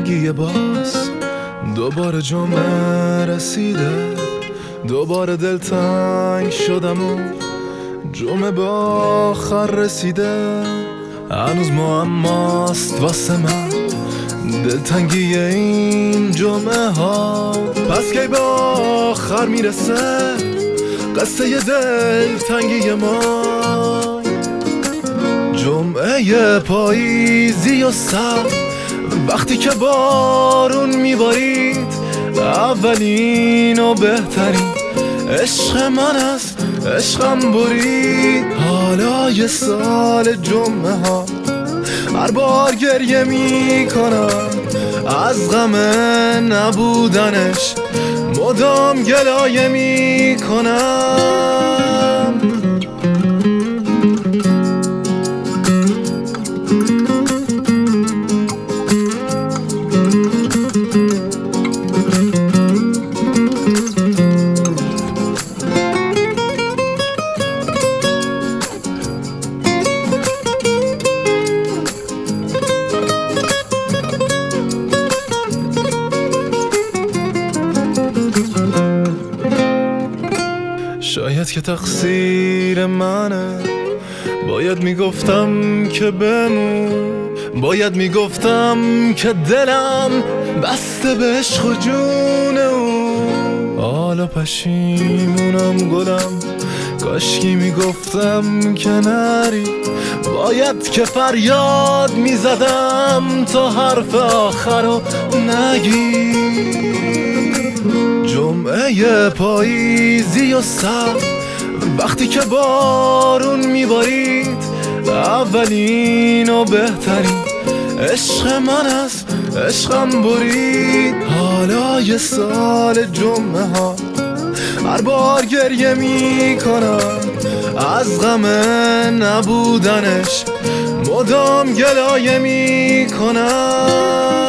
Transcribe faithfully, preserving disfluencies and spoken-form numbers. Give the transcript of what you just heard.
دلتنگی باز دوباره جمعه رسیده، دوباره دلتنگ شدم و جمعه به آخر رسیده. هنوز معماست واسه من دلتنگی این جمعه ها، پس کی به آخر میرسه قصه دلتنگی ما؟ جمعه پاییزی و سر وقتی که بارون میبارید، اولین و بهترین عشق من از عشقم برید. حالا یه سال جمعه ها هر بار گریه میکنم از غم نبودنش، مدام گلایه میکنم. شاید که تقصیر منه، باید میگفتم که بمون، باید میگفتم که دلم بسته به عشق و جون اون. حالا پشیمونم گلم، کاشکی میگفتم که نری، باید که فریاد میزدم تا حرف آخر رو نگی. جمعه پاییزی و سر وقتی که بارون میبارید، اولین و بهترین عشق من از عشقم برید. حالا یه سال جمعه ها هر بار گریه میکنم از غم نبودنش، مدام گلایه میکنم.